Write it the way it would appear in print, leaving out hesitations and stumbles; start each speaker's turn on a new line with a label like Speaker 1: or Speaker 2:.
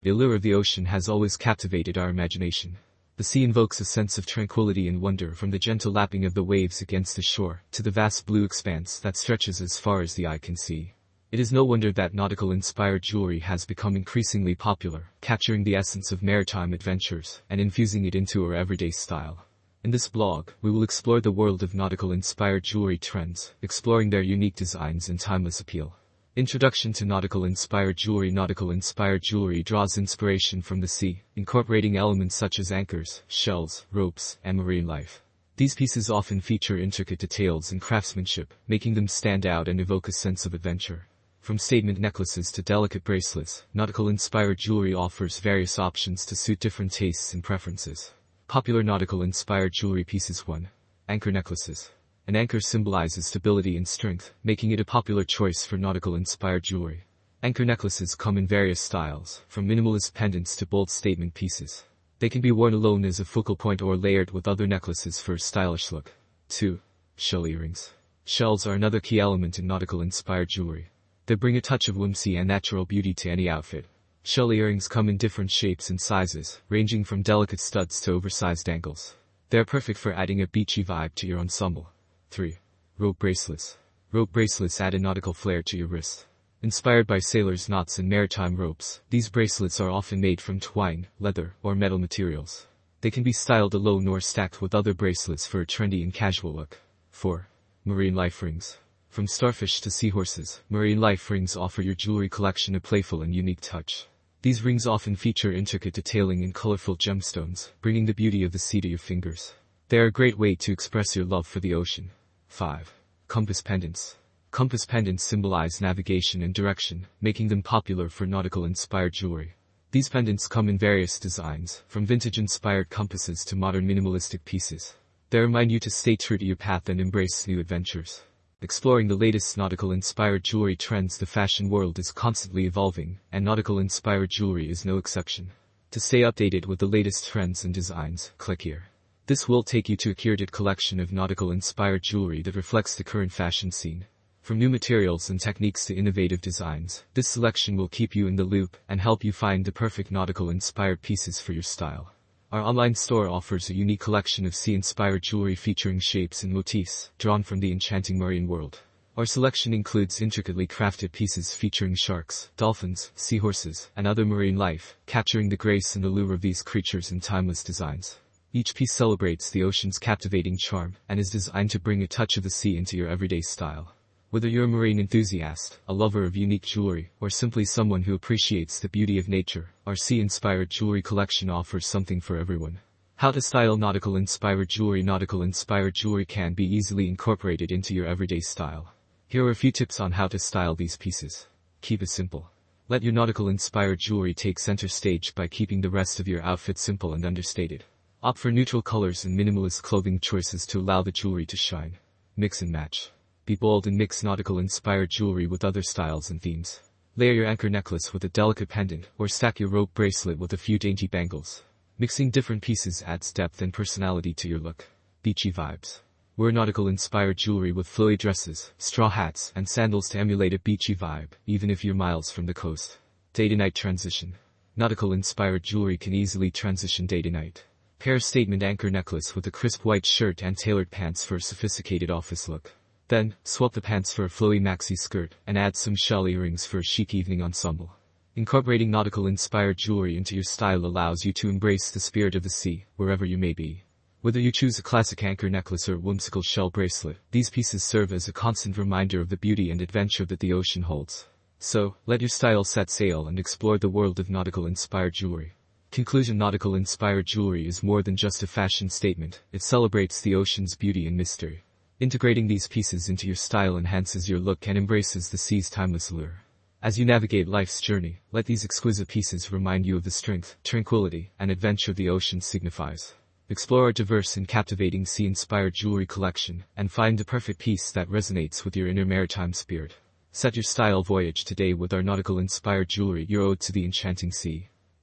Speaker 1: The allure of the ocean has always captivated our imagination. The sea invokes a sense of tranquility and wonder, from the gentle lapping of the waves against the shore to the vast blue expanse that stretches as far as the eye can see. It is no wonder that nautical-inspired jewelry has become increasingly popular, capturing the essence of maritime adventures and infusing it into our everyday style. In this blog, we will explore the world of nautical-inspired jewelry trends, exploring their unique designs and timeless appeal. Introduction to nautical-inspired jewelry. Nautical-inspired jewelry draws inspiration from the sea, incorporating elements such as anchors, shells, ropes, and marine life. These pieces often feature intricate details and craftsmanship, making them stand out and evoke a sense of adventure. From statement necklaces to delicate bracelets, nautical-inspired jewelry offers various options to suit different tastes and preferences. Popular nautical-inspired jewelry pieces. 1. Anchor necklaces. An anchor symbolizes stability and strength, making it a popular choice for nautical-inspired jewelry. Anchor necklaces come in various styles, from minimalist pendants to bold statement pieces. They can be worn alone as a focal point or layered with other necklaces for a stylish look. 2. Shell earrings. Shells are another key element in nautical-inspired jewelry. They bring a touch of whimsy and natural beauty to any outfit. Shell earrings come in different shapes and sizes, ranging from delicate studs to oversized dangles. They are perfect for adding a beachy vibe to your ensemble. 3. Rope bracelets. Rope bracelets add a nautical flair to your wrist. Inspired by sailors' knots and maritime ropes, these bracelets are often made from twine, leather, or metal materials. They can be styled alone or stacked with other bracelets for a trendy and casual look. 4. Marine life rings. From starfish to seahorses, marine life rings offer your jewelry collection a playful and unique touch. These rings often feature intricate detailing and colorful gemstones, bringing the beauty of the sea to your fingers. They are a great way to express your love for the ocean. 5. Compass pendants. Compass pendants symbolize navigation and direction, making them popular for nautical-inspired jewelry. These pendants come in various designs, from vintage-inspired compasses to modern minimalistic pieces. They remind you to stay true to your path and embrace new adventures. Exploring the latest nautical-inspired jewelry trends. The fashion world is constantly evolving, and nautical-inspired jewelry is no exception. To stay updated with the latest trends and designs, click here. This will take you to a curated collection of nautical-inspired jewelry that reflects the current fashion scene. From new materials and techniques to innovative designs, this selection will keep you in the loop and help you find the perfect nautical-inspired pieces for your style. Our online store offers a unique collection of sea-inspired jewelry featuring shapes and motifs drawn from the enchanting marine world. Our selection includes intricately crafted pieces featuring sharks, dolphins, seahorses, and other marine life, capturing the grace and allure of these creatures in timeless designs. Each piece celebrates the ocean's captivating charm and is designed to bring a touch of the sea into your everyday style. Whether you're a marine enthusiast, a lover of unique jewelry, or simply someone who appreciates the beauty of nature, our sea-inspired jewelry collection offers something for everyone. How to style nautical-inspired jewelry. Nautical-inspired jewelry can be easily incorporated into your everyday style. Here are a few tips on how to style these pieces. Keep it simple. Let your nautical-inspired jewelry take center stage by keeping the rest of your outfit simple and understated. Opt for neutral colors and minimalist clothing choices to allow the jewelry to shine. Mix and match. Be bold and mix nautical-inspired jewelry with other styles and themes. Layer your anchor necklace with a delicate pendant, or stack your rope bracelet with a few dainty bangles. Mixing different pieces adds depth and personality to your look. Beachy vibes. Wear nautical-inspired jewelry with flowy dresses, straw hats, and sandals to emulate a beachy vibe, even if you're miles from the coast. Day to night transition. Nautical-inspired jewelry can easily transition day to night. Pair a statement anchor necklace with a crisp white shirt and tailored pants for a sophisticated office look. Then, swap the pants for a flowy maxi skirt and add some shell earrings for a chic evening ensemble. Incorporating nautical-inspired jewelry into your style allows you to embrace the spirit of the sea, wherever you may be. Whether you choose a classic anchor necklace or a whimsical shell bracelet, these pieces serve as a constant reminder of the beauty and adventure that the ocean holds. So, let your style set sail and explore the world of nautical-inspired jewelry. Conclusion. Nautical-inspired jewelry is more than just a fashion statement, it celebrates the ocean's beauty and mystery. Integrating these pieces into your style enhances your look and embraces the sea's timeless allure. As you navigate life's journey, let these exquisite pieces remind you of the strength, tranquility, and adventure the ocean signifies. Explore our diverse and captivating sea-inspired jewelry collection, and find the perfect piece that resonates with your inner maritime spirit. Set your style voyage today with our nautical-inspired jewelry, your ode to the enchanting sea.